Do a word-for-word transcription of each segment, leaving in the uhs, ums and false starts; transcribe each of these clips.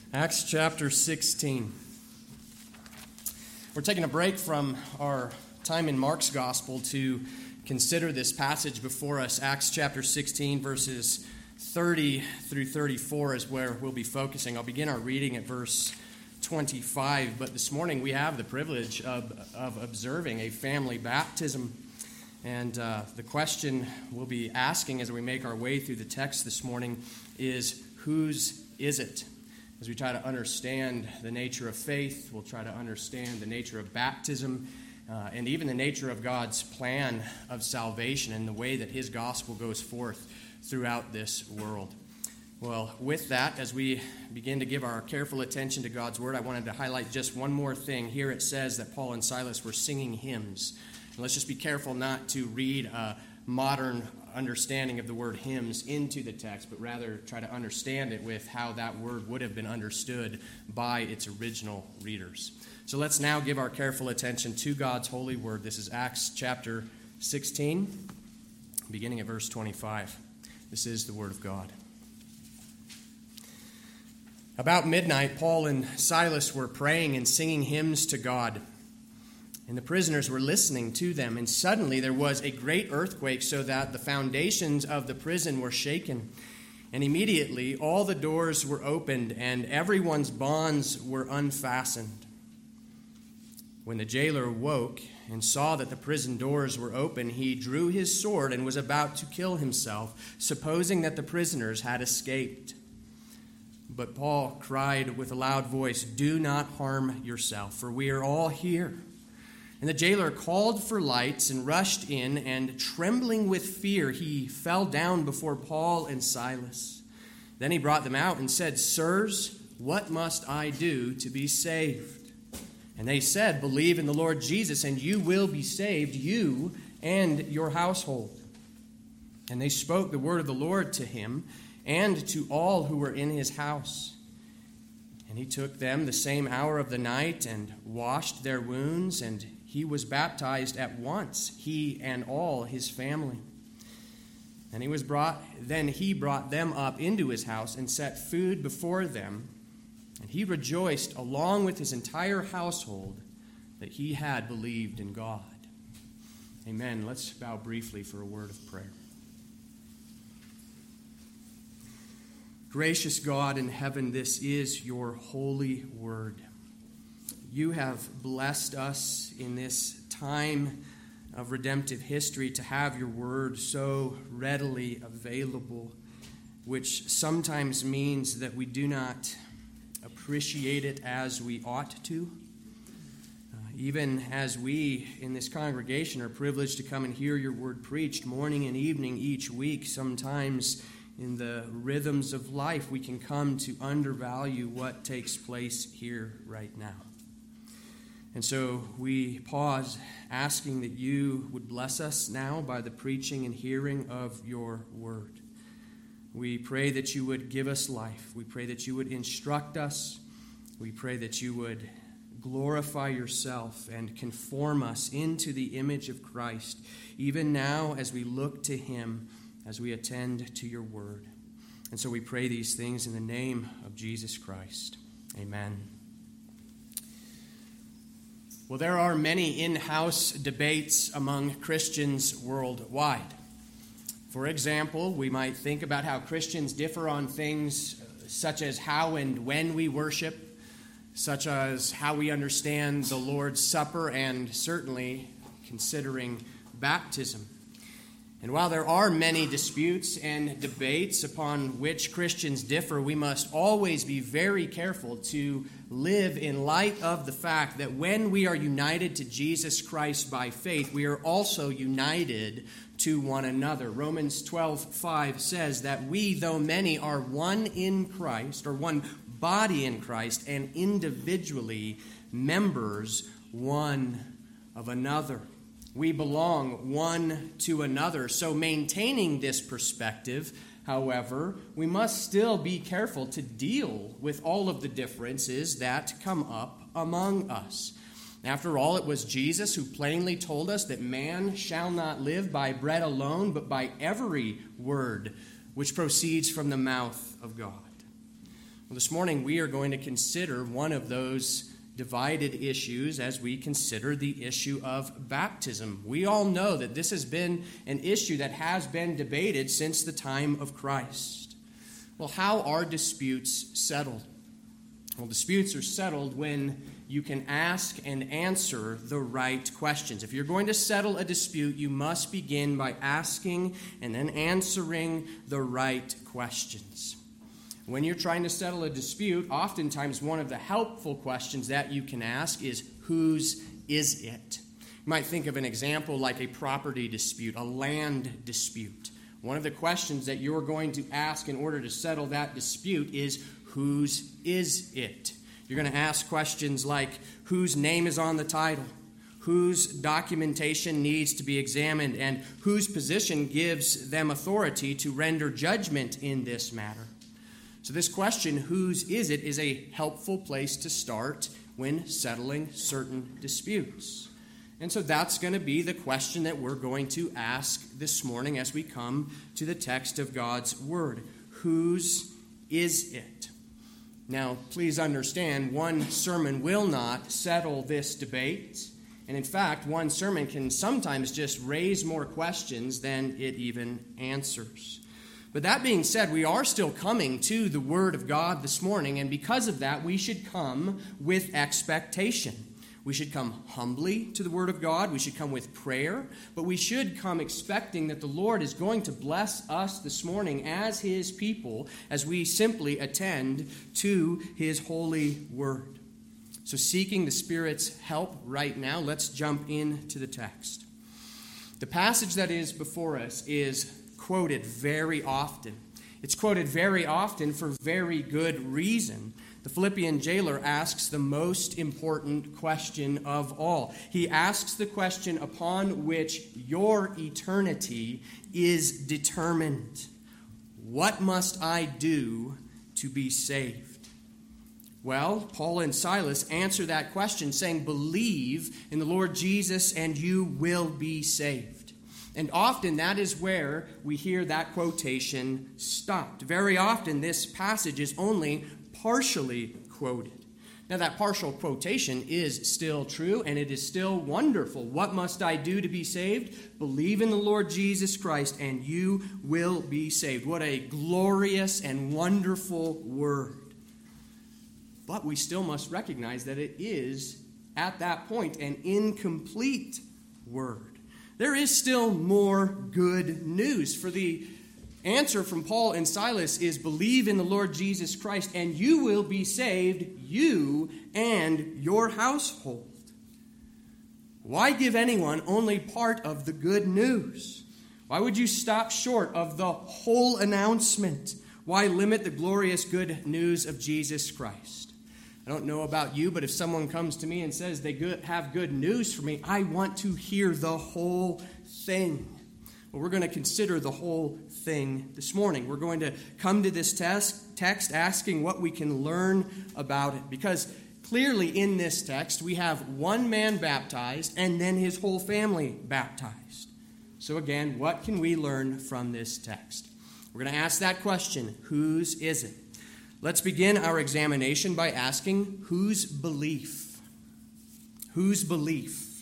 Acts chapter sixteen. We're taking a break from our time in Mark's gospel to consider this passage before us. Acts chapter sixteen, verses thirty through thirty-four is where we'll be focusing. I'll begin our reading at verse twenty-five, but this morning we have the privilege of, of observing a family baptism. And uh, the question we'll be asking as we make our way through the text this morning is, whose is it? As we try to understand the nature of faith, we'll try to understand the nature of baptism, uh, and even the nature of God's plan of salvation and the way that his gospel goes forth throughout this world. Well, with that, as we begin to give our careful attention to God's word, I wanted to highlight just one more thing. Here it says that Paul and Silas were singing hymns. And let's just be careful not to read a modern understanding of the word hymns into the text, but rather try to understand it with how that word would have been understood by its original readers. So let's now give our careful attention to God's holy word. This is Acts chapter sixteen, beginning at verse twenty-five. This is the word of God. About midnight, Paul and Silas were praying and singing hymns to God, and the prisoners were listening to them. And suddenly there was a great earthquake, so that the foundations of the prison were shaken. And immediately all the doors were opened, and everyone's bonds were unfastened. When the jailer woke and saw that the prison doors were open, he drew his sword and was about to kill himself, supposing that the prisoners had escaped. But Paul cried with a loud voice, "Do not harm yourself, for we are all here." And the jailer called for lights and rushed in, and trembling with fear, he fell down before Paul and Silas. Then he brought them out and said, "Sirs, what must I do to be saved?" And they said, "Believe in the Lord Jesus, and you will be saved, you and your household." And they spoke the word of the Lord to him and to all who were in his house. And he took them the same hour of the night and washed their wounds, and he was baptized at once, he and all his family. And he was brought. Then he brought them up into his house and set food before them. And he rejoiced along with his entire household that he had believed in God. Amen. Let's bow briefly for a word of prayer. Gracious God in heaven, this is your holy word. You have blessed us in this time of redemptive history to have your word so readily available, which sometimes means that we do not appreciate it as we ought to. Uh, even as we in this congregation are privileged to come and hear your word preached morning and evening each week, sometimes in the rhythms of life we can come to undervalue what takes place here right now. And so we pause, asking that you would bless us now by the preaching and hearing of your word. We pray that you would give us life. We pray that you would instruct us. We pray that you would glorify yourself and conform us into the image of Christ, even now as we look to him, as we attend to your word. And so we pray these things in the name of Jesus Christ. Amen. Well, there are many in-house debates among Christians worldwide. For example, we might think about how Christians differ on things such as how and when we worship, such as how we understand the Lord's Supper, and certainly considering baptism. And while there are many disputes and debates upon which Christians differ, we must always be very careful to live in light of the fact that when we are united to Jesus Christ by faith, we are also united to one another. Romans twelve five says that we, though many, are one in Christ, or one body in Christ, and individually members one of another. We belong one to another. So maintaining this perspective, however, we must still be careful to deal with all of the differences that come up among us. After all, it was Jesus who plainly told us that man shall not live by bread alone, but by every word which proceeds from the mouth of God. Well, this morning we are going to consider one of those divided issues as we consider the issue of baptism. We all know that this has been an issue that has been debated since the time of Christ. Well, how are disputes settled? Well, disputes are settled when you can ask and answer the right questions. If you're going to settle a dispute, you must begin by asking and then answering the right questions. When you're trying to settle a dispute, oftentimes one of the helpful questions that you can ask is, whose is it? You might think of an example like a property dispute, a land dispute. One of the questions that you're going to ask in order to settle that dispute is, whose is it? You're going to ask questions like, whose name is on the title? Whose documentation needs to be examined? And whose position gives them authority to render judgment in this matter? So this question, whose is it, is a helpful place to start when settling certain disputes. And so that's going to be the question that we're going to ask this morning as we come to the text of God's Word. Whose is it? Now, please understand, one sermon will not settle this debate. And in fact, one sermon can sometimes just raise more questions than it even answers. But that being said, we are still coming to the Word of God this morning, and because of that, we should come with expectation. We should come humbly to the Word of God. We should come with prayer, but we should come expecting that the Lord is going to bless us this morning as His people as we simply attend to His holy Word. So seeking the Spirit's help right now, let's jump into the text. The passage that is before us is quoted very often. It's quoted very often for very good reason. The Philippian jailer asks the most important question of all. He asks the question upon which your eternity is determined. What must I do to be saved? Well, Paul and Silas answer that question saying, believe in the Lord Jesus and you will be saved. And often that is where we hear that quotation stopped. Very often this passage is only partially quoted. Now that partial quotation is still true and it is still wonderful. What must I do to be saved? Believe in the Lord Jesus Christ and you will be saved. What a glorious and wonderful word. But we still must recognize that it is, at that point, an incomplete word. There is still more good news. For the answer from Paul and Silas is believe in the Lord Jesus Christ and you will be saved, you and your household. Why give anyone only part of the good news? Why would you stop short of the whole announcement? Why limit the glorious good news of Jesus Christ? I don't know about you, but if someone comes to me and says they good, have good news for me, I want to hear the whole thing. Well, we're going to consider the whole thing this morning. We're going to come to this text, text asking what we can learn about it. Because clearly in this text, we have one man baptized and then his whole family baptized. So again, what can we learn from this text? We're going to ask that question, whose is it? Let's begin our examination by asking, whose belief? Whose belief?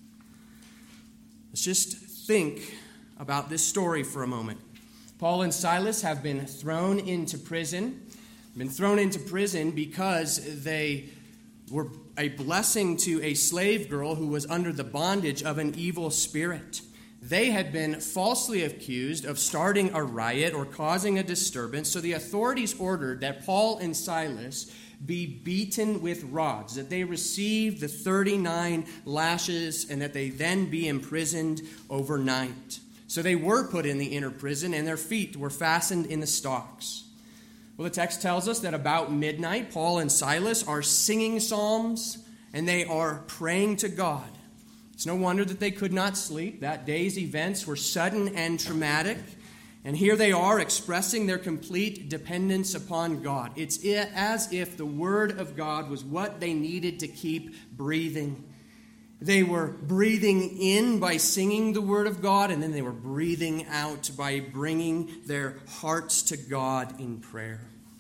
Let's just think about this story for a moment. Paul and Silas have been thrown into prison. Been thrown into prison because they were a blessing to a slave girl who was under the bondage of an evil spirit. They had been falsely accused of starting a riot or causing a disturbance, so the authorities ordered that Paul and Silas be beaten with rods, that they receive the thirty-nine lashes, and that they then be imprisoned overnight. So they were put in the inner prison, and their feet were fastened in the stocks. Well, the text tells us that about midnight, Paul and Silas are singing psalms, and they are praying to God. It's no wonder that they could not sleep. That day's events were sudden and traumatic. And here they are expressing their complete dependence upon God. It's as if the Word of God was what they needed to keep breathing. They were breathing in by singing the Word of God, and then they were breathing out by bringing their hearts to God in prayer.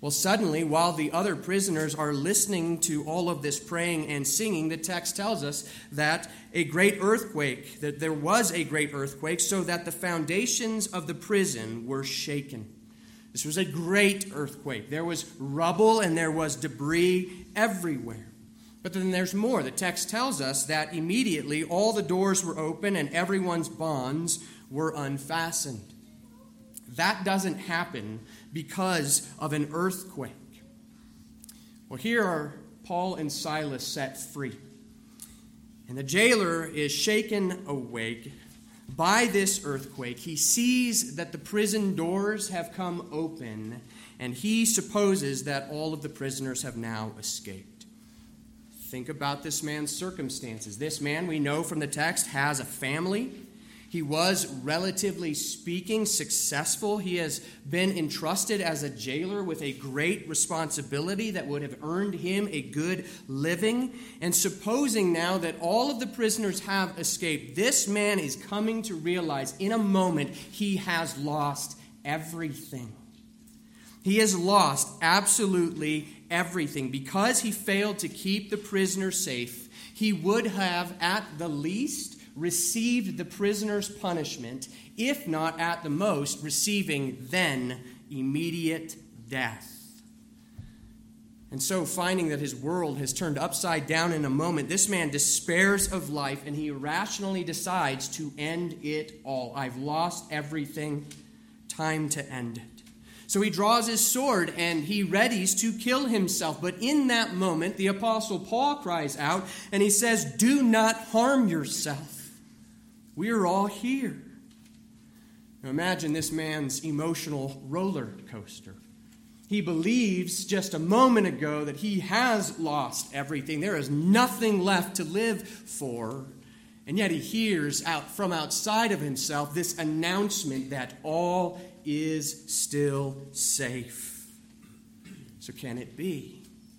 Well, suddenly, while the other prisoners are listening to all of this praying and singing, the text tells us that a great earthquake, that there was a great earthquake, so that the foundations of the prison were shaken. This was a great earthquake. There was rubble and there was debris everywhere. But then there's more. The text tells us that immediately all the doors were open and everyone's bonds were unfastened. That doesn't happen because of an earthquake. Well, here are Paul and Silas set free. And the jailer is shaken awake by this earthquake. He sees that the prison doors have come open, and he supposes that all of the prisoners have now escaped. Think about this man's circumstances. This man, we know from the text, has a family. He was, relatively speaking, successful. He has been entrusted as a jailer with a great responsibility that would have earned him a good living. And supposing now that all of the prisoners have escaped, this man is coming to realize in a moment he has lost everything. He has lost absolutely everything. Because he failed to keep the prisoner safe, he would have, at the least, received the prisoner's punishment, if not at the most, receiving then immediate death. And so, finding that his world has turned upside down in a moment, this man despairs of life and he irrationally decides to end it all. I've lost everything. Time to end it. So he draws his sword and he readies to kill himself. But in that moment, the Apostle Paul cries out and he says, "Do not harm yourself. We are all here." Now imagine this man's emotional roller coaster. He believes just a moment ago that he has lost everything. There is nothing left to live for. And yet he hears out from outside of himself this announcement that all is still safe. So can it be?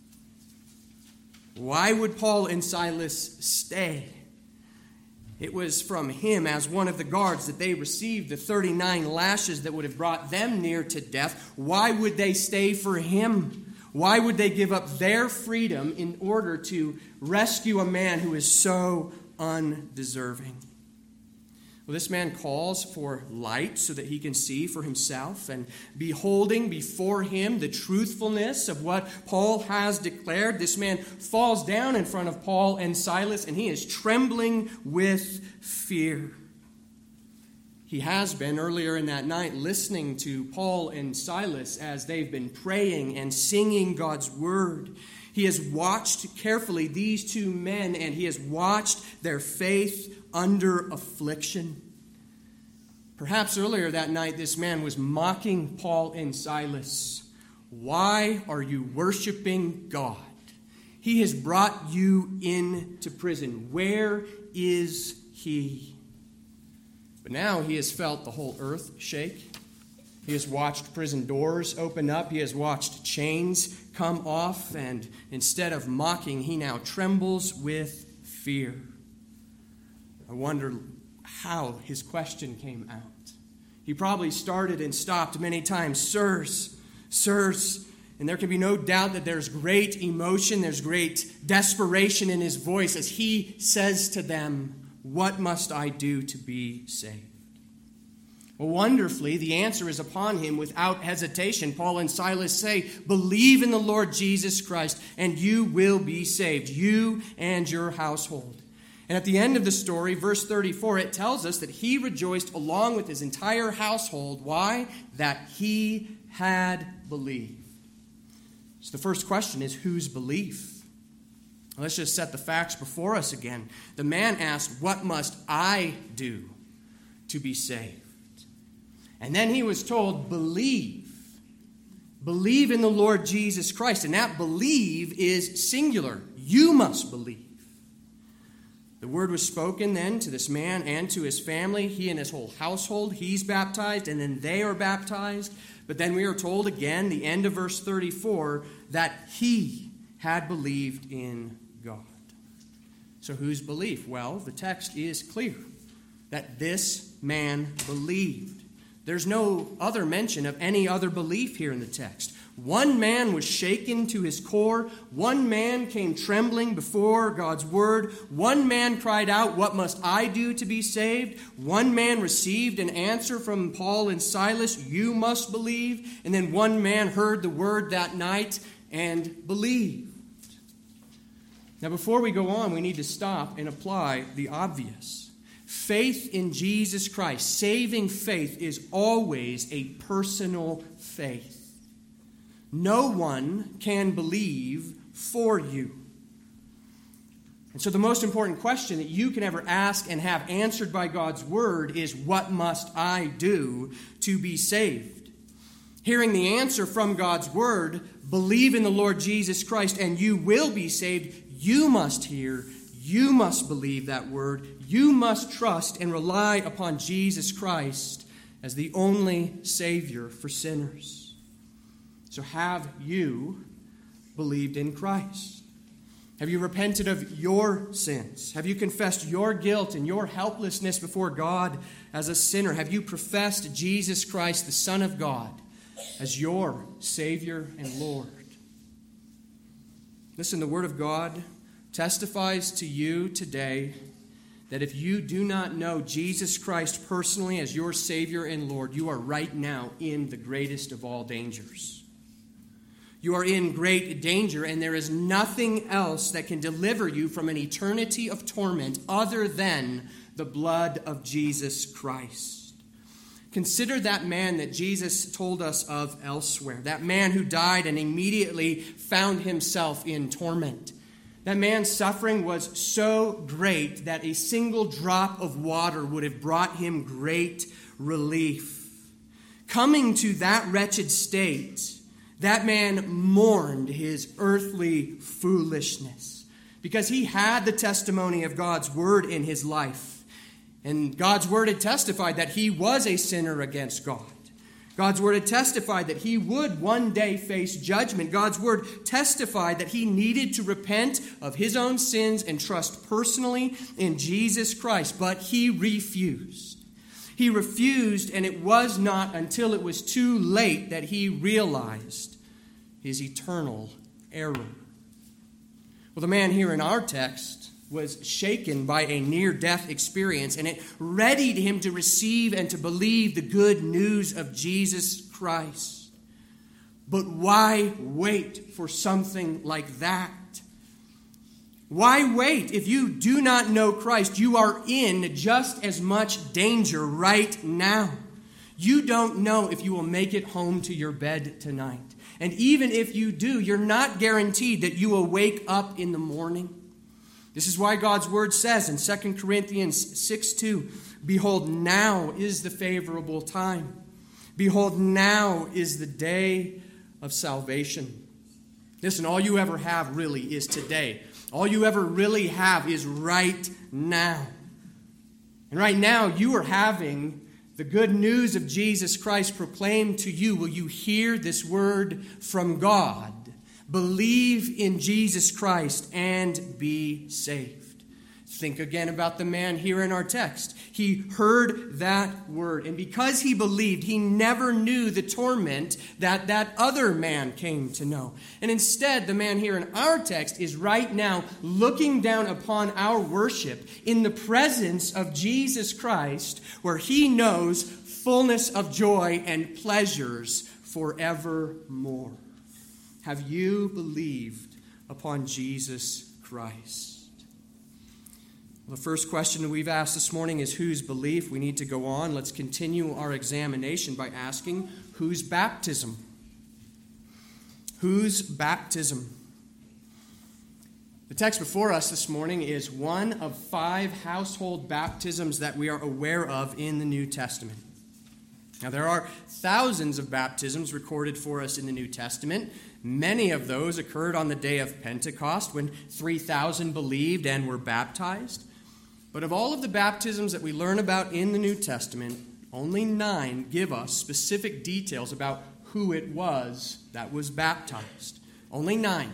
Why would Paul and Silas stay? It was from him, as one of the guards, that they received the thirty-nine lashes that would have brought them near to death. Why would they stay for him? Why would they give up their freedom in order to rescue a man who is so undeserving? Well, this man calls for light so that he can see for himself, and beholding before him the truthfulness of what Paul has declared, this man falls down in front of Paul and Silas, and he is trembling with fear. He has been earlier in that night listening to Paul and Silas as they've been praying and singing God's word. He has watched carefully these two men, and he has watched their faith under affliction. Perhaps earlier that night, this man was mocking Paul and Silas. Why are you worshiping God? He has brought you into prison. Where is he? But now he has felt the whole earth shake. He has watched prison doors open up. He has watched chains come off. And instead of mocking, he now trembles with fear. I wonder how his question came out. He probably started and stopped many times. Sirs, sirs. And there can be no doubt that there's great emotion, there's great desperation in his voice as he says to them, "What must I do to be saved?" Well, wonderfully, the answer is upon him without hesitation. Paul and Silas say, "Believe in the Lord Jesus Christ, and you will be saved, you and your household." And at the end of the story, verse thirty-four, it tells us that he rejoiced along with his entire household. Why? That he had believed. So the first question is, whose belief? Let's just set the facts before us again. The man asked, "What must I do to be saved?" And then he was told, believe. Believe in the Lord Jesus Christ. And that believe is singular. You must believe. The word was spoken then to this man and to his family. He and his whole household, he's baptized, and then they are baptized. But then we are told again, the end of verse thirty-four, that he had believed in God. So whose belief? Well, the text is clear that this man believed. There's no other mention of any other belief here in the text. One man was shaken to his core. One man came trembling before God's word. One man cried out, "What must I do to be saved?" One man received an answer from Paul and Silas, "You must believe." And then one man heard the word that night and believed. Now, before we go on, we need to stop and apply the obvious. Faith in Jesus Christ, saving faith, is always a personal faith. No one can believe for you. And so the most important question that you can ever ask and have answered by God's word is, what must I do to be saved? Hearing the answer from God's word, believe in the Lord Jesus Christ and you will be saved, you must hear, you must believe that word, you must trust and rely upon Jesus Christ as the only Savior for sinners. So have you believed in Christ? Have you repented of your sins? Have you confessed your guilt and your helplessness before God as a sinner? Have you professed Jesus Christ, the Son of God, as your Savior and Lord? Listen, the Word of God testifies to you today that if you do not know Jesus Christ personally as your Savior and Lord, you are right now in the greatest of all dangers. You are in great danger, and there is nothing else that can deliver you from an eternity of torment other than the blood of Jesus Christ. Consider that man that Jesus told us of elsewhere, that man who died and immediately found himself in torment. That man's suffering was so great that a single drop of water would have brought him great relief. Coming to that wretched state, that man mourned his earthly foolishness because he had the testimony of God's word in his life. And God's word had testified that he was a sinner against God. God's word had testified that he would one day face judgment. God's word testified that he needed to repent of his own sins and trust personally in Jesus Christ, but he refused. He refused, and it was not until it was too late that he realized his eternal error. Well, the man here in our text was shaken by a near-death experience, and it readied him to receive and to believe the good news of Jesus Christ. But why wait for something like that? Why wait? If you do not know Christ, you are in just as much danger right now. You don't know if you will make it home to your bed tonight. And even if you do, you're not guaranteed that you will wake up in the morning. This is why God's word says in Second Corinthians six two, "Behold, now is the favorable time. Behold, now is the day of salvation." Listen, all you ever have really is today. All you ever really have is right now. And right now, you are having the good news of Jesus Christ proclaimed to you. Will you hear this word from God? Believe in Jesus Christ and be saved. Think again about the man here in our text. He heard that word, and because he believed, he never knew the torment that that other man came to know. And instead, the man here in our text is right now looking down upon our worship in the presence of Jesus Christ, where he knows fullness of joy and pleasures forevermore. Have you believed upon Jesus Christ? Well, the first question we've asked this morning is whose belief? We need to go on. Let's continue our examination by asking, whose baptism? Whose baptism? The text before us this morning is one of five household baptisms that we are aware of in the New Testament. Now, there are thousands of baptisms recorded for us in the New Testament. Many of those occurred on the day of Pentecost when three thousand believed and were baptized. But of all of the baptisms that we learn about in the New Testament, only nine give us specific details about who it was that was baptized. Only nine.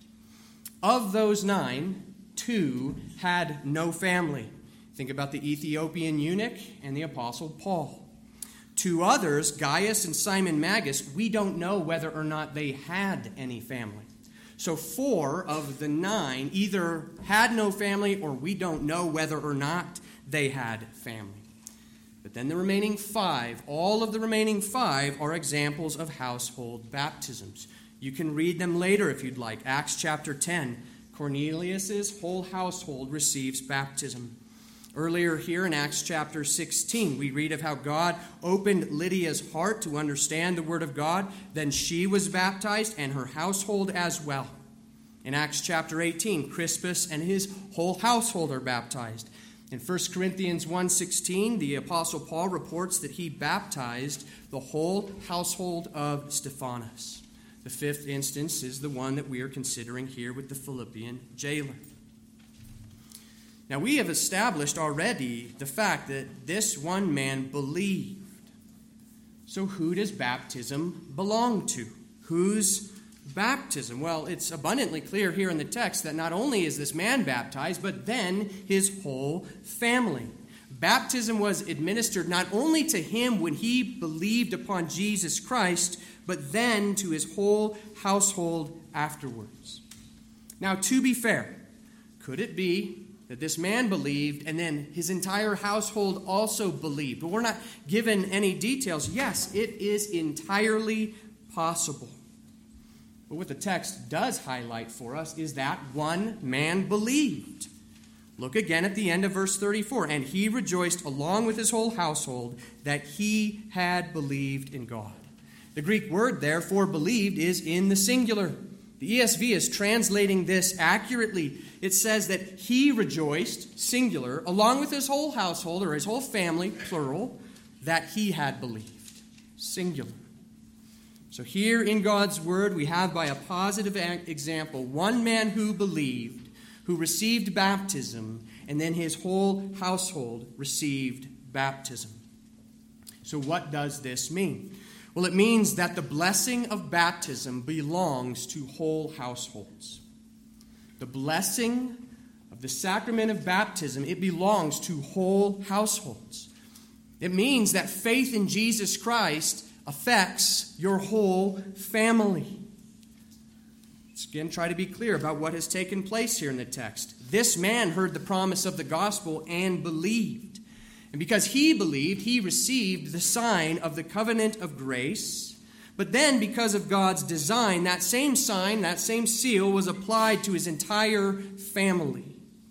Of those nine, two had no family. Think about the Ethiopian eunuch and the Apostle Paul. Two others, Gaius and Simon Magus, we don't know whether or not they had any family. So four of the nine either had no family or we don't know whether or not they had family. But then the remaining five, all of the remaining five are examples of household baptisms. You can read them later if you'd like. Acts chapter ten, Cornelius' whole household receives baptism. Earlier here in Acts chapter sixteen, we read of how God opened Lydia's heart to understand the Word of God. Then she was baptized and her household as well. In Acts chapter eighteen, Crispus and his whole household are baptized. In First Corinthians one sixteen, the Apostle Paul reports that he baptized the whole household of Stephanas. The fifth instance is the one that we are considering here with the Philippian jailer. Now, we have established already the fact that this one man believed. So who does baptism belong to? Whose baptism? Well, it's abundantly clear here in the text that not only is this man baptized, but then his whole family. Baptism was administered not only to him when he believed upon Jesus Christ, but then to his whole household afterwards. Now, to be fair, could it be that this man believed and then his entire household also believed? But we're not given any details. Yes, it is entirely possible. But what the text does highlight for us is that one man believed. Look again at the end of verse thirty-four. And he rejoiced along with his whole household that he had believed in God. The Greek word there for believed is in the singular. The E S V is translating this accurately. It says that he rejoiced, singular, along with his whole household, or his whole family, plural, that he had believed, singular. So here in God's word, we have by a positive example one man who believed, who received baptism, and then his whole household received baptism. So what does this mean? Well, it means that the blessing of baptism belongs to whole households. The blessing of the sacrament of baptism, it belongs to whole households. It means that faith in Jesus Christ affects your whole family. Let's again try to be clear about what has taken place here in the text. This man heard the promise of the gospel and believed. And because he believed, he received the sign of the covenant of grace. But then, because of God's design, that same sign, that same seal was applied to his entire family.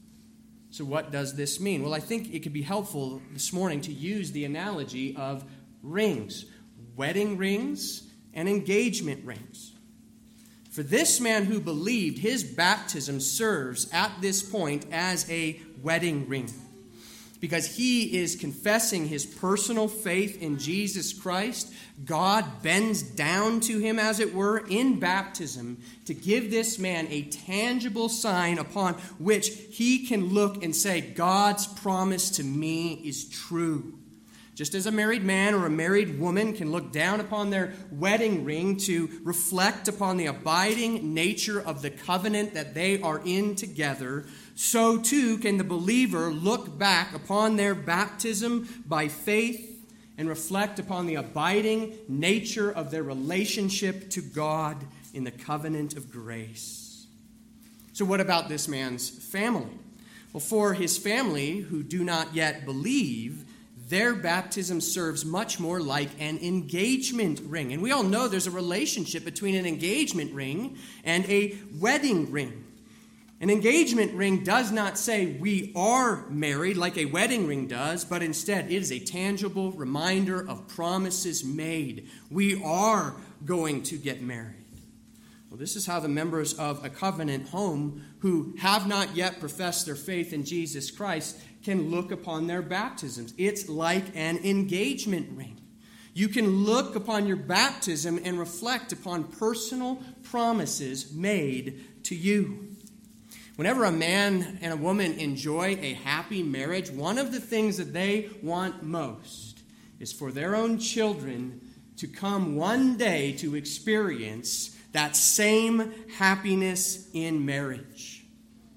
So what does this mean? Well, I think it could be helpful this morning to use the analogy of rings, wedding rings and engagement rings. For this man who believed, his baptism serves at this point as a wedding ring, because he is confessing his personal faith in Jesus Christ. God bends down to him, as it were, in baptism to give this man a tangible sign upon which he can look and say, God's promise to me is true. Just as a married man or a married woman can look down upon their wedding ring to reflect upon the abiding nature of the covenant that they are in together, so too can the believer look back upon their baptism by faith and reflect upon the abiding nature of their relationship to God in the covenant of grace. So what about this man's family? Well, for his family who do not yet believe, their baptism serves much more like an engagement ring. And we all know there's a relationship between an engagement ring and a wedding ring. An engagement ring does not say we are married like a wedding ring does, but instead it is a tangible reminder of promises made. We are going to get married. Well, this is how the members of a covenant home who have not yet professed their faith in Jesus Christ can look upon their baptisms. It's like an engagement ring. You can look upon your baptism and reflect upon personal promises made to you. Whenever a man and a woman enjoy a happy marriage, one of the things that they want most is for their own children to come one day to experience that same happiness in marriage.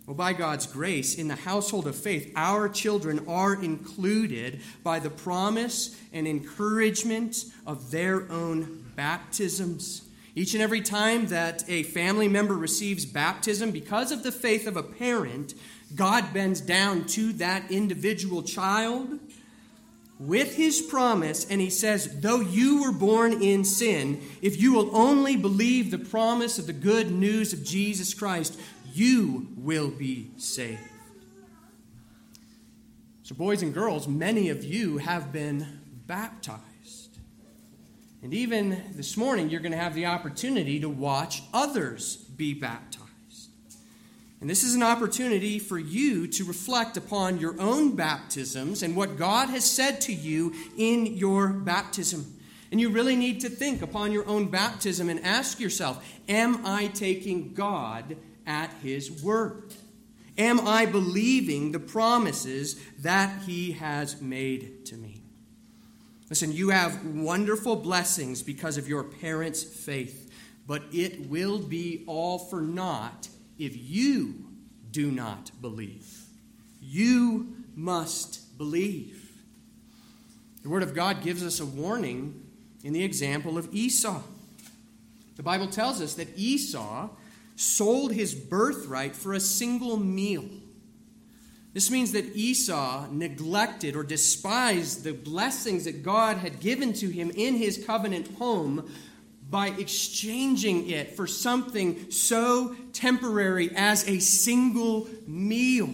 Well, by God's grace, in the household of faith, our children are included by the promise and encouragement of their own baptisms. Each and every time that a family member receives baptism, because of the faith of a parent, God bends down to that individual child with his promise, and he says, though you were born in sin, if you will only believe the promise of the good news of Jesus Christ, you will be saved. So boys and girls, many of you have been baptized. And even this morning, you're going to have the opportunity to watch others be baptized. And this is an opportunity for you to reflect upon your own baptisms and what God has said to you in your baptism. And you really need to think upon your own baptism and ask yourself, am I taking God at his word? Am I believing the promises that he has made to me? Listen, you have wonderful blessings because of your parents' faith, but it will be all for naught if you do not believe. You must believe. The Word of God gives us a warning in the example of Esau. The Bible tells us that Esau sold his birthright for a single meal. This means that Esau neglected or despised the blessings that God had given to him in his covenant home by exchanging it for something so temporary as a single meal.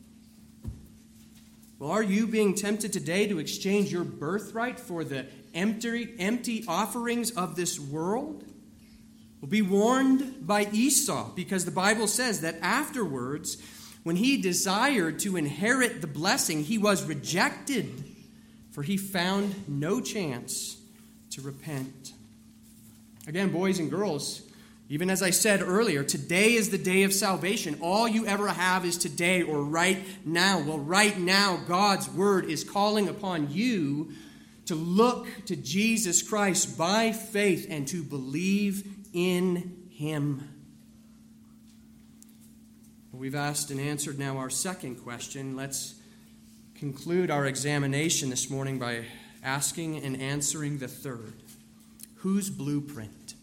Well, are you being tempted today to exchange your birthright for the empty, empty offerings of this world? Well, be warned by Esau, because the Bible says that afterwards, when he desired to inherit the blessing, he was rejected, for he found no chance to repent. Again, boys and girls, even as I said earlier, today is the day of salvation. All you ever have is today or right now. Well, right now, God's word is calling upon you to look to Jesus Christ by faith and to believe in him. We've asked and answered now our second question. Let's conclude our examination this morning by asking and answering the third. Whose blueprint?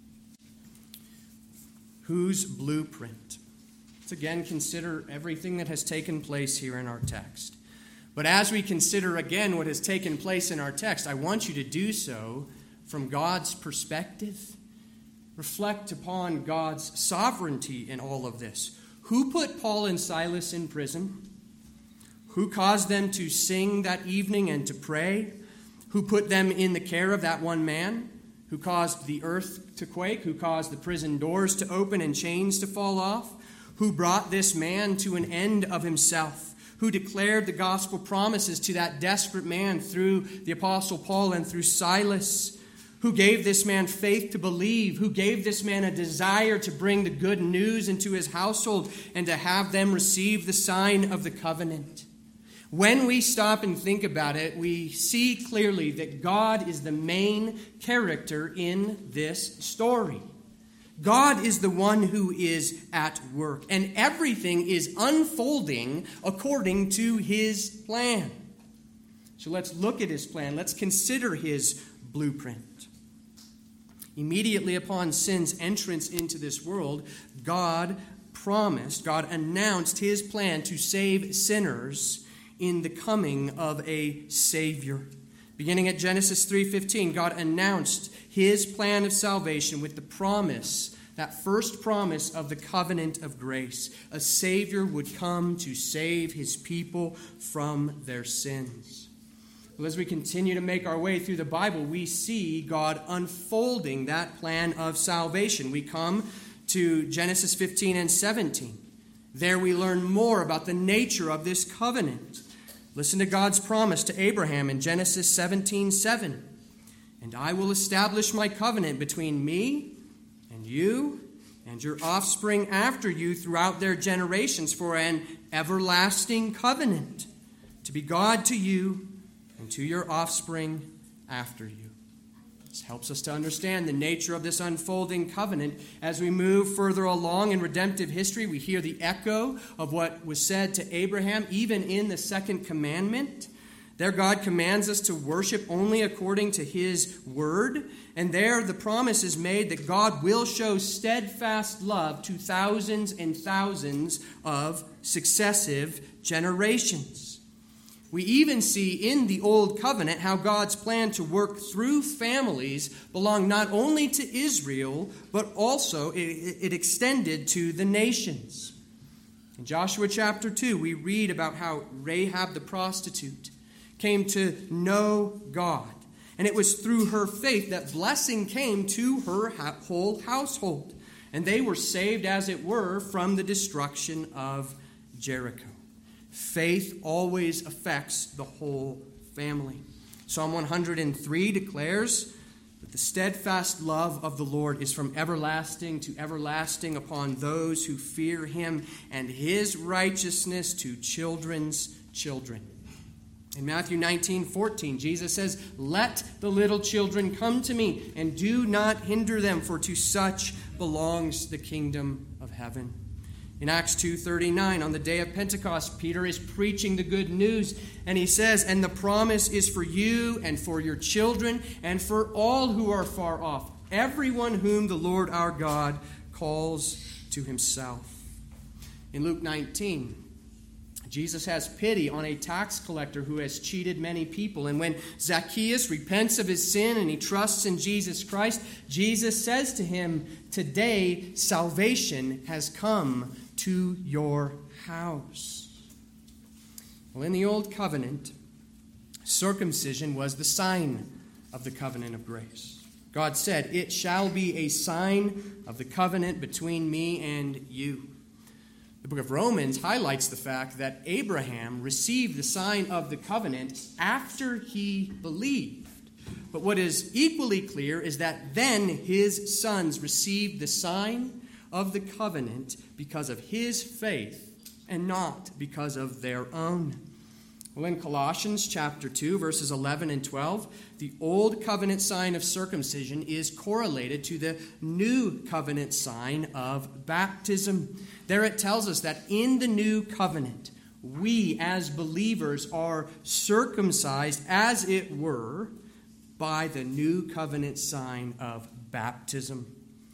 Whose blueprint? Let's again consider everything that has taken place here in our text. But as we consider again what has taken place in our text, I want you to do so from God's perspective. Reflect upon God's sovereignty in all of this. Who put Paul and Silas in prison? Who caused them to sing that evening and to pray? Who put them in the care of that one man? Who caused the earth to quake? Who caused the prison doors to open and chains to fall off? Who brought this man to an end of himself? Who declared the gospel promises to that desperate man through the Apostle Paul and through Silas? Who gave this man faith to believe? Who gave this man a desire to bring the good news into his household and to have them receive the sign of the covenant? When we stop and think about it, we see clearly that God is the main character in this story. God is the one who is at work, and everything is unfolding according to his plan. So let's look at his plan. Let's consider his blueprint. Immediately upon sin's entrance into this world, God promised, God announced his plan to save sinners in the coming of a Savior. Beginning at Genesis three fifteen, God announced his plan of salvation with the promise, that first promise of the covenant of grace. A Savior would come to save his people from their sins. Well, as we continue to make our way through the Bible, we see God unfolding that plan of salvation. We come to Genesis fifteen and seventeen. There we learn more about the nature of this covenant. Listen to God's promise to Abraham in Genesis seventeen seven. And I will establish my covenant between me and you and your offspring after you throughout their generations for an everlasting covenant, to be God to you and to your offspring after you. This helps us to understand the nature of this unfolding covenant. As we move further along in redemptive history, we hear the echo of what was said to Abraham, even in the second commandment. There God commands us to worship only according to his word. And there the promise is made that God will show steadfast love to thousands and thousands of successive generations. We even see in the Old Covenant how God's plan to work through families belonged not only to Israel, but also it, it extended to the nations. In Joshua chapter two, we read about how Rahab the prostitute came to know God. And it was through her faith that blessing came to her whole household. And they were saved, as it were, from the destruction of Jericho. Faith always affects the whole family. Psalm one hundred three declares that the steadfast love of the Lord is from everlasting to everlasting upon those who fear him, and his righteousness to children's children. In Matthew nineteen fourteen, Jesus says, "Let the little children come to me, and do not hinder them, for to such belongs the kingdom of heaven." In Acts two thirty-nine, on the day of Pentecost, Peter is preaching the good news, and he says, "And the promise is for you and for your children and for all who are far off, everyone whom the Lord our God calls to himself." In Luke nineteen, Jesus has pity on a tax collector who has cheated many people. And when Zacchaeus repents of his sin and he trusts in Jesus Christ, Jesus says to him, "Today salvation has come to your house." Well, in the Old Covenant, circumcision was the sign of the covenant of grace. God said, "It shall be a sign of the covenant between me and you." The book of Romans highlights the fact that Abraham received the sign of the covenant after he believed. But what is equally clear is that then his sons received the sign of the covenant because of his faith and not because of their own. Well, in Colossians chapter two, verses eleven and twelve, the old covenant sign of circumcision is correlated to the new covenant sign of baptism. There it tells us that in the new covenant, we as believers are circumcised, as it were, by the new covenant sign of baptism.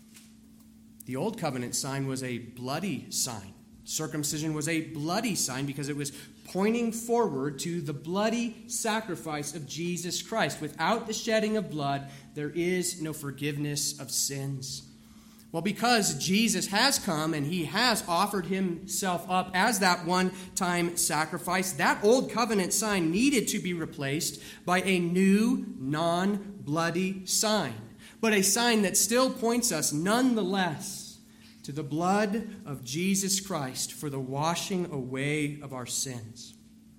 The old covenant sign was a bloody sign. Circumcision was a bloody sign because it was pointing forward to the bloody sacrifice of Jesus Christ. Without the shedding of blood, there is no forgiveness of sins. Well, because Jesus has come and he has offered himself up as that one-time sacrifice, that old covenant sign needed to be replaced by a new, non-bloody sign. But a sign that still points us nonetheless to the blood of Jesus Christ for the washing away of our sins.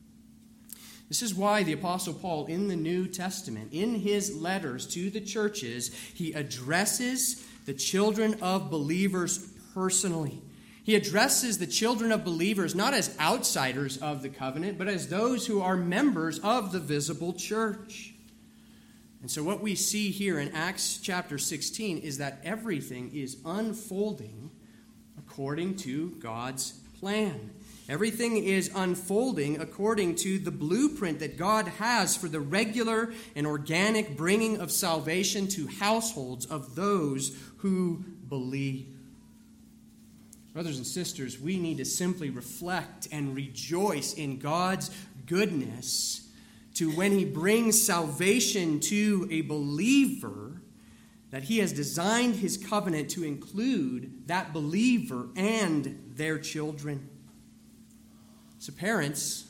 This is why the Apostle Paul in the New Testament, in his letters to the churches, he addresses the children of believers personally. He addresses the children of believers not as outsiders of the covenant, but as those who are members of the visible church. And so what we see here in Acts chapter sixteen is that everything is unfolding according to God's plan. Everything is unfolding according to the blueprint that God has for the regular and organic bringing of salvation to households of those who believe. Brothers and sisters, we need to simply reflect and rejoice in God's goodness to when he brings salvation to a believer, that he has designed his covenant to include that believer and their children. So parents,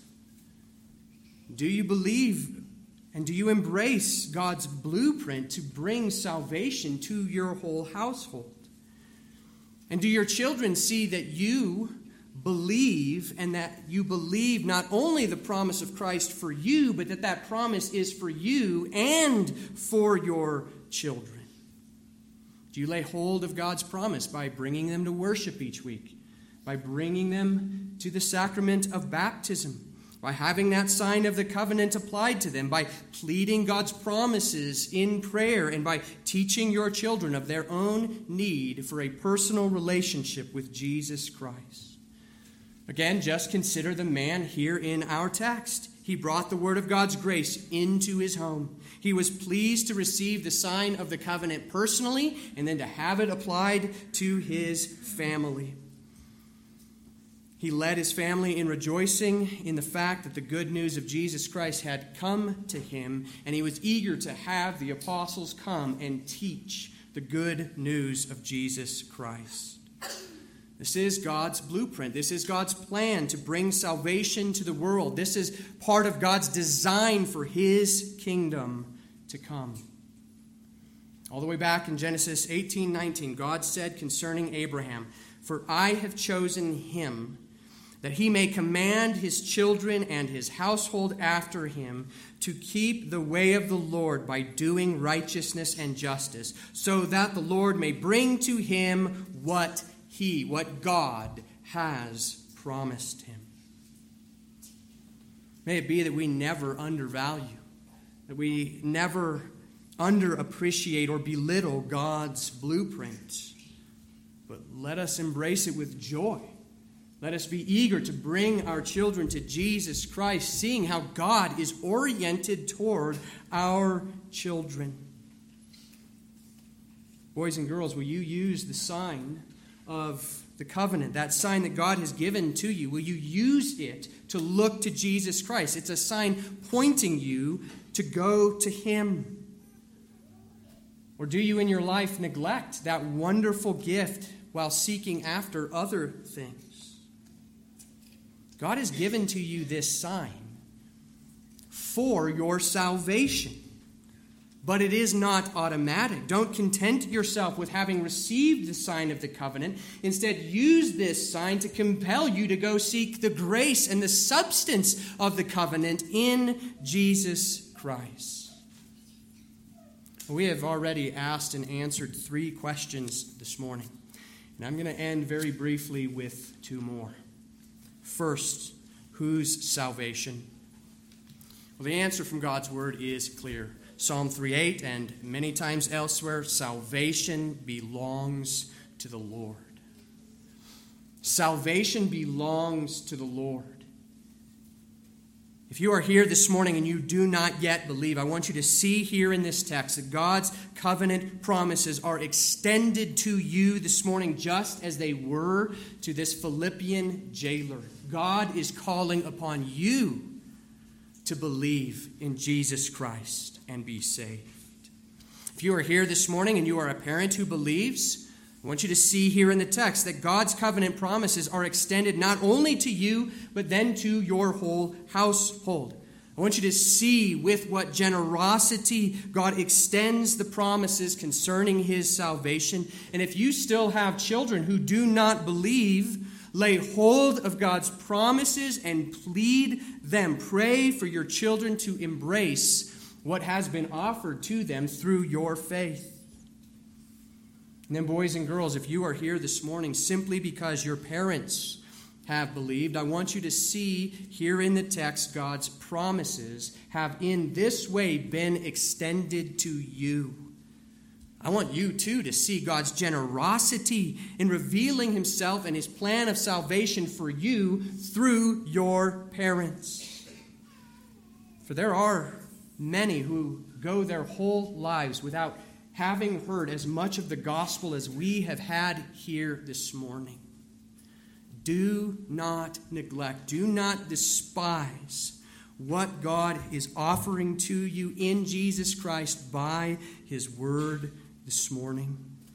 do you believe and do you embrace God's blueprint to bring salvation to your whole household? And do your children see that you believe, and that you believe not only the promise of Christ for you, but that that promise is for you and for your children? Do you lay hold of God's promise by bringing them to worship each week, by bringing them to the sacrament of baptism, by having that sign of the covenant applied to them, by pleading God's promises in prayer, and by teaching your children of their own need for a personal relationship with Jesus Christ. Again, just consider the man here in our text. He brought the word of God's grace into his home. He was pleased to receive the sign of the covenant personally and then to have it applied to his family. He led his family in rejoicing in the fact that the good news of Jesus Christ had come to him, and he was eager to have the apostles come and teach the good news of Jesus Christ. This is God's blueprint. This is God's plan to bring salvation to the world. This is part of God's design for his kingdom to come. All the way back in Genesis eighteen nineteen, God said concerning Abraham, "For I have chosen him, that he may command his children and his household after him to keep the way of the Lord by doing righteousness and justice, so that the Lord may bring to him what he, what God has promised him." May it be that we never undervalue, that we never underappreciate or belittle God's blueprint, but let us embrace it with joy. Let us be eager to bring our children to Jesus Christ, seeing how God is oriented toward our children. Boys and girls, will you use the sign of the covenant, that sign that God has given to you? Will you use it to look to Jesus Christ? It's a sign pointing you to go to him. Or do you in your life neglect that wonderful gift while seeking after other things? God has given to you this sign for your salvation, but it is not automatic. Don't content yourself with having received the sign of the covenant. Instead, use this sign to compel you to go seek the grace and the substance of the covenant in Jesus Christ. We have already asked and answered three questions this morning, and I'm going to end very briefly with two more. First, whose salvation? Well, the answer from God's word is clear. Psalm three eight and many times elsewhere, salvation belongs to the Lord. Salvation belongs to the Lord. If you are here this morning and you do not yet believe, I want you to see here in this text that God's covenant promises are extended to you this morning just as they were to this Philippian jailer. God is calling upon you to believe in Jesus Christ and be saved. If you are here this morning and you are a parent who believes, I want you to see here in the text that God's covenant promises are extended not only to you, but then to your whole household. I want you to see with what generosity God extends the promises concerning his salvation. And if you still have children who do not believe, lay hold of God's promises and plead them. Pray for your children to embrace what has been offered to them through your faith. And then, boys and girls, if you are here this morning simply because your parents have believed, I want you to see here in the text God's promises have in this way been extended to you. I want you, too, to see God's generosity in revealing himself and his plan of salvation for you through your parents. For there are many who go their whole lives without having heard as much of the gospel as we have had here this morning. Do not neglect, do not despise what God is offering to you in Jesus Christ by his word this morning.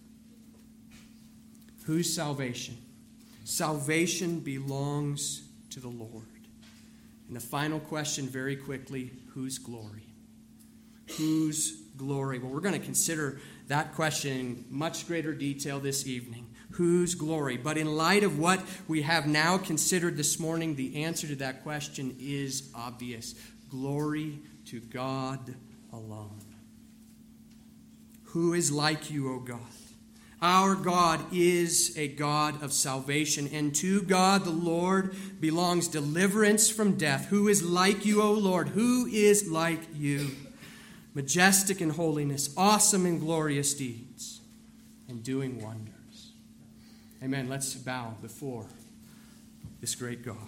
Whose salvation? Salvation belongs to the Lord. And the final question very quickly, whose glory? Whose glory? Well, we're going to consider that question in much greater detail this evening. Whose glory? But in light of what we have now considered this morning, the answer to that question is obvious. Glory to God alone. Who is like you, O God? Our God is a God of salvation, and to God the Lord belongs deliverance from death. Who is like you, O Lord? Who is like you? Majestic in holiness, awesome in glorious deeds, and doing wonders. Amen. Let's bow before this great God.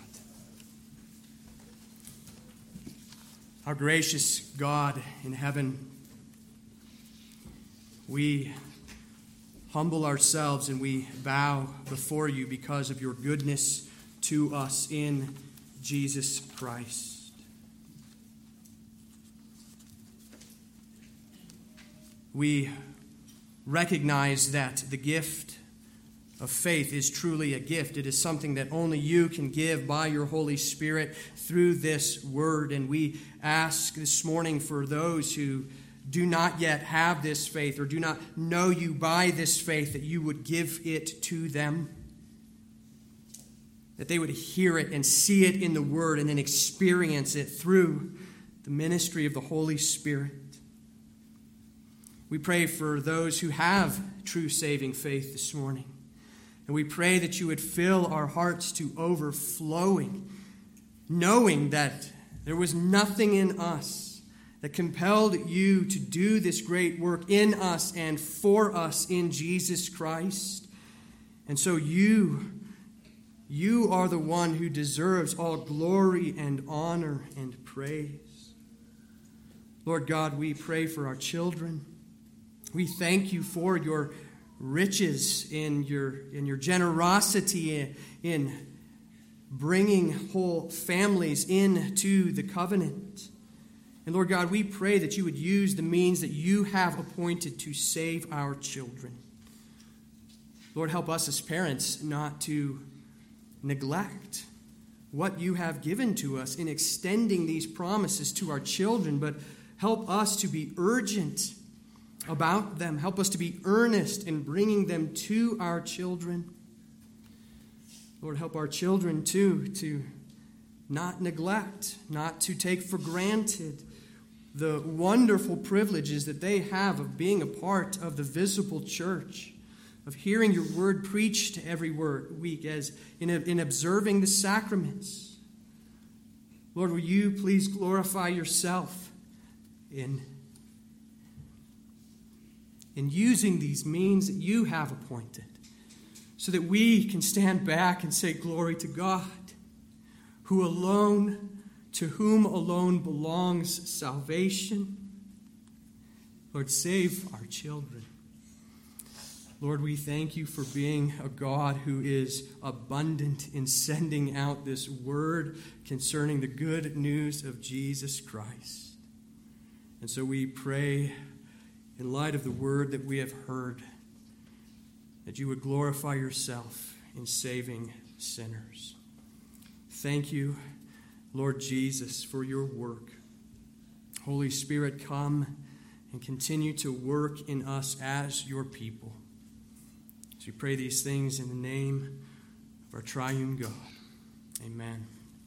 Our gracious God in heaven, we humble ourselves and we bow before you because of your goodness to us in Jesus Christ. We recognize that the gift of faith is truly a gift. It is something that only you can give by your Holy Spirit through this word. And we ask this morning for those who do not yet have this faith or do not know you by this faith, that you would give it to them, that they would hear it and see it in the Word and then experience it through the ministry of the Holy Spirit. We pray for those who have true saving faith this morning, and we pray that you would fill our hearts to overflowing, knowing that there was nothing in us that compelled you to do this great work in us and for us in Jesus Christ. And so you, you are the one who deserves all glory and honor and praise. Lord God, we pray for our children. We thank you for your riches in your, in your generosity in, in bringing whole families into the covenant. And Lord God, we pray that you would use the means that you have appointed to save our children. Lord, help us as parents not to neglect what you have given to us in extending these promises to our children, but help us to be urgent about them. Help us to be earnest in bringing them to our children. Lord, help our children too to not neglect, not to take for granted the wonderful privileges that they have of being a part of the visible church, of hearing your word preached every word, week, as in, in observing the sacraments. Lord, will you please glorify yourself in, in using these means that you have appointed, so that we can stand back and say, glory to God, who alone to whom alone belongs salvation. Lord, save our children. Lord, we thank you for being a God who is abundant in sending out this word concerning the good news of Jesus Christ. And so we pray, in light of the word that we have heard, that you would glorify yourself in saving sinners. Thank you, Lord Jesus, for your work. Holy Spirit, come and continue to work in us as your people. As we pray these things in the name of our triune God. Amen.